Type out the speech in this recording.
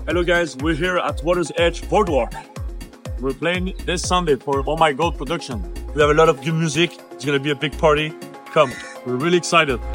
Hello guys, we're here at Water's Edge Boardwalk. We're playing this Sunday for Oh My Gold production. We have a lot of good music. It's gonna be a big party. Come, we're really excited.